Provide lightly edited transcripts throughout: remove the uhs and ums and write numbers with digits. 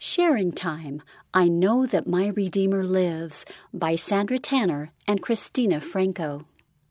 Sharing Time, I Know That My Redeemer Lives, by Sandra Tanner and Christina Franco.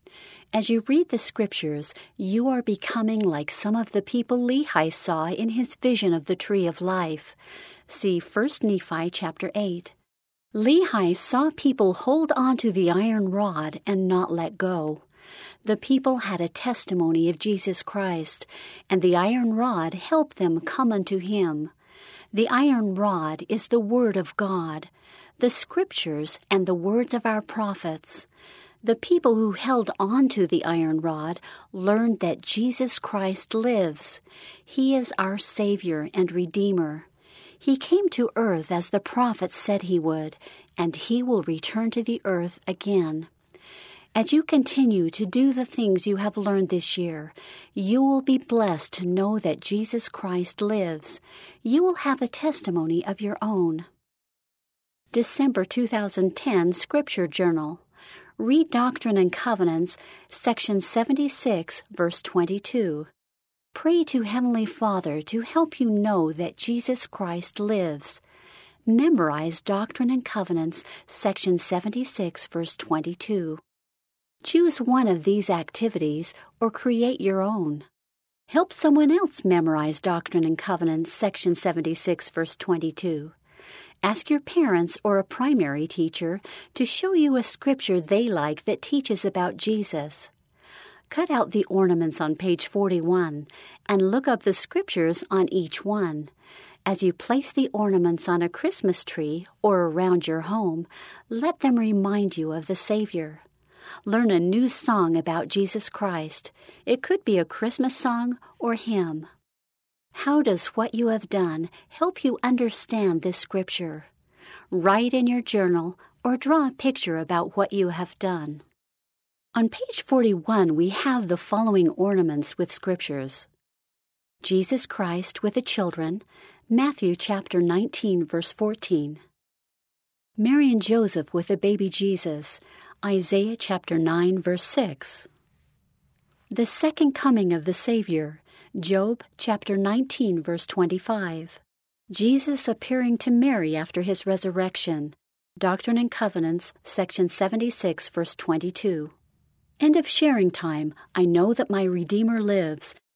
As you read the Scriptures, you are becoming like some of the people Lehi saw in his vision of the tree of life. See 1 Nephi chapter 8. Lehi saw people hold on to the iron rod and not let go. The people had a testimony of Jesus Christ, and the iron rod helped them come unto him. The iron rod is the Word of God, the Scriptures, and the words of our prophets. The people who held on to the iron rod learned that Jesus Christ lives. He is our Savior and Redeemer. He came to earth as the prophets said he would, and he will return to the earth again. As you continue to do the things you have learned this year, you will be blessed to know that Jesus Christ lives. You will have a testimony of your own. December 2010 Scripture Journal. Read Doctrine and Covenants, section 76, verse 22. Pray to Heavenly Father to help you know that Jesus Christ lives. Memorize Doctrine and Covenants, section 76, verse 22. Choose one of these activities or create your own. Help someone else memorize Doctrine and Covenants, section 76, verse 22. Ask your parents or a primary teacher to show you a scripture they like that teaches about Jesus. Cut out the ornaments on page 41 and look up the scriptures on each one. As you place the ornaments on a Christmas tree or around your home, let them remind you of the Savior. Learn a new song about Jesus Christ. It could be a Christmas song or hymn. How does what you have done help you understand this scripture? Write in your journal or draw a picture about what you have done. On page 41, we have the following ornaments with scriptures. Jesus Christ with the children, Matthew chapter 19, verse 14. Mary and Joseph with the baby Jesus, Isaiah chapter 9, verse 6. The second coming of the Savior, Job chapter 19, verse 25. Jesus appearing to Mary after his resurrection, Doctrine and Covenants, section 76, verse 22. End of sharing time. I know that my Redeemer lives.